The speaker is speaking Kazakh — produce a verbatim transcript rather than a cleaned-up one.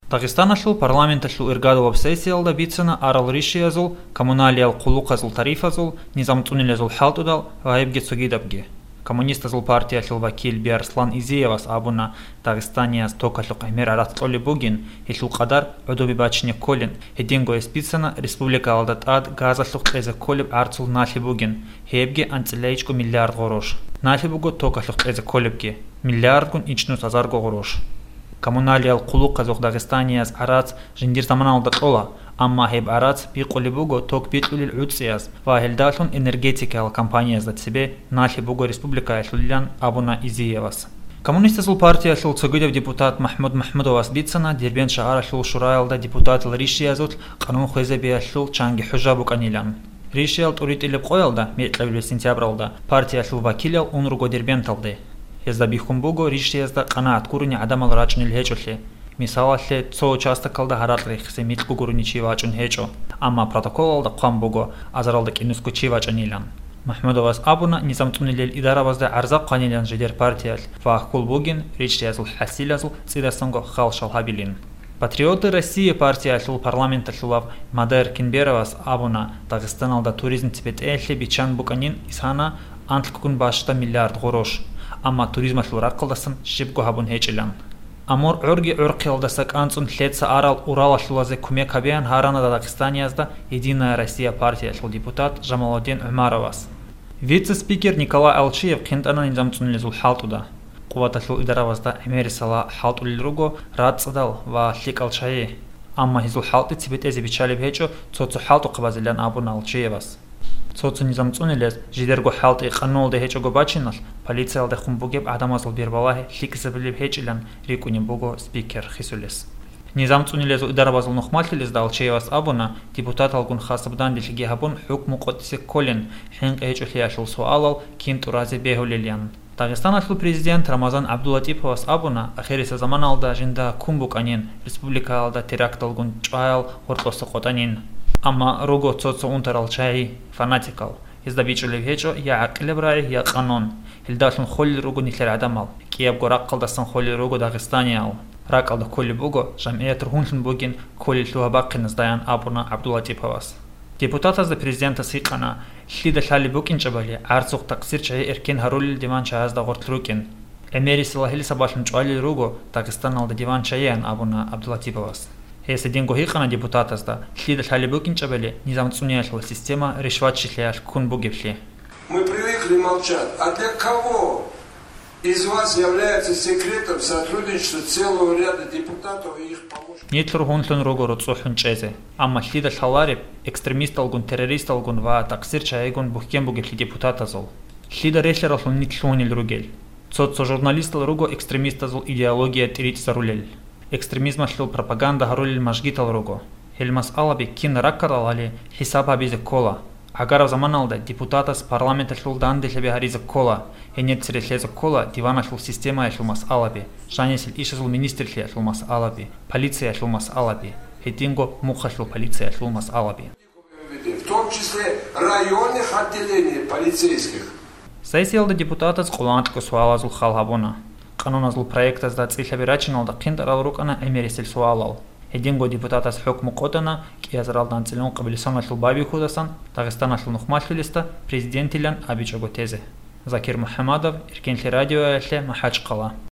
Дагыстан ашлу парламент ашлу иргадулаб сессиялда бицана арал ришиязул, коммуналиял кулуказул тарифазул, низамтунилязул халтудал, ваибге цугидабге. Коммунистазул партия ашлу вакил Биарслан Изиевас абуна Дагыстанияз токашлук эмер аратоли бугин, ишлу кадар удуби бачне колин, хединго эспицана республика алдат ад газашлук эзе колиб арцул нахи бугин, хебге анцелейчку миллиард горош. Нахи буго токашлук эзе колибге, миллиард гун ичнус азарго горош. Коммуналиял кулуказук Дагыстанияз арац жиндир заманалда тола, амма хеб арац пиқули буго ток битлулил уцияз, ва хелдалун энергетикал компанияз дат себе нахи буго республика ашлулян абуна Изиевас. Коммунистазул партия ашлул цугидев депутат Махмуд Махмудовас бицана, дербен шаар ашлул шурайлда депутат Ришиязут, канун хуэзеби ашлул чанги хужабу канилян. Ришиял туритилип қоялда, метлавили сентябралда, партия ашлул вакилял унруго дербен талды. Езда бихумбуго ришиязда қанаат куруни адамал рачнил хечулли. Мисалалле цо участакалда харатлихсе митлку гуруни чивачун хечо, амма протоколалда қамбуго азаралда кинуску чивачанилян. Махмудовас абуна низамтунилел идаравазда арзақ қанилян жидер партиял, фаахкул бугин ришиязул хасилязул цидасанго халшал хабилин. Патриоты России партия ашлул парламент ашлулав Мадер Кинберовас абуна Дагыстаналда туризм типет эльхе бичан буканин исана антлкукун башта миллиард горош. Амма туризм ашлу раққылдасын шибго хабун хечилян. Амор урги урқилдасак анцун летса арал Урал ашлулазе кумек хабиян харана Дагыстаниязда Единая Россия партия ашлул депутат Жамалодин Умаровас. Вице-спикер Николай Алчиев кентана низамцунилизул халтуда. Қуват ашлул идаравазда эмерисала халтулилруго радцадал ва лик алчае. Амма хизул халти цибет эзе бичалиб хечо цоцу халту қабазилян абуна Алчиевас. Цоцу низамцунилез жидерго халти қанолде хечо го бачинал, полициялде хумбугеб адамазыл бербалахе ликизабилиб хечилян рикуним буго спикер хисулес. Низамцунилезу идаравазыл нухматилез да Алчиевас абуна депутат алгун хасабдан дилхиги хабун хукму қотисе колин хинг хечо хияшыл суалал кинту рази бехулилиян. Дагыстан ашлу президент Рамазан Абдулатиповас абуна ахириса заман алда жинда кумбук анин республика алда теракт алгун чаял хуртлосы қотанин. Амма руго цоцо унтарал чай фанатикал. Изда бичулев хечо я ақилебрай я қанон. Хилдашлун холли руго нихлер адамал. Кияб го раққалдасан холли руго Дагыстаниял. Рақалда колли буго жамият рхунлун бугин колли луабаққин здаян абуна Абдулатиповас. Депутатаз да президента сиқана hlida hlali bukin чабали арцуq тақсир чай эркен харулил диван чаазда гортлрукин. Эмери силахили сабалын чуали руго Дагыстан алда диван чаян абуна Абдулатиповас. Хесе динго хиқана депутатазда hlida hlali bukin чабали низамцунияшла система решватчихляш кун бугевли. Мы привыкли молчать. А для кого из вас является секретом сотрудничества целого ряда депутатов и их помощников? Нитлер хунлун руго руцухун чезе. Амма hlida hlалари экстремист алгун террорист алгун ва тақсир чайгун бухкен бугевли депутатазол. Hlida решлер алгун нитлунил ругел. Цоцо журналистал руго экстремистазол идеология тирит сарулел. Экстремизма шлил пропаганда харулил мажгитал руго. Хелмас алаби кин раккаралали хисаба бизе кола. Агарав заманалда депутатас парламента шлил данде шлеби хариза кола. Хенет цере шлеза кола дивана шлил система шлил мас алаби. Жанесил ишазул министр шлил мас алаби. Полиция шлил мас алаби. Хетинго муха шлил полиция шлил мас алаби. В том числе районных отделений полицейских. Сессиялда депутатас қуланчко суалазул халхабуна. Кануназул проектас да цилхаби рачиналда қинтарал рукана эмерисил суалал. Единго депутатас хукму қотана киязаралдан цилон қабилисан ашлул баби худасан, Дагыстан ашлул нухмашлилиста президентилян абичого тезе. Закир Мухаммадов, Иркенли радио ашле Махач қала.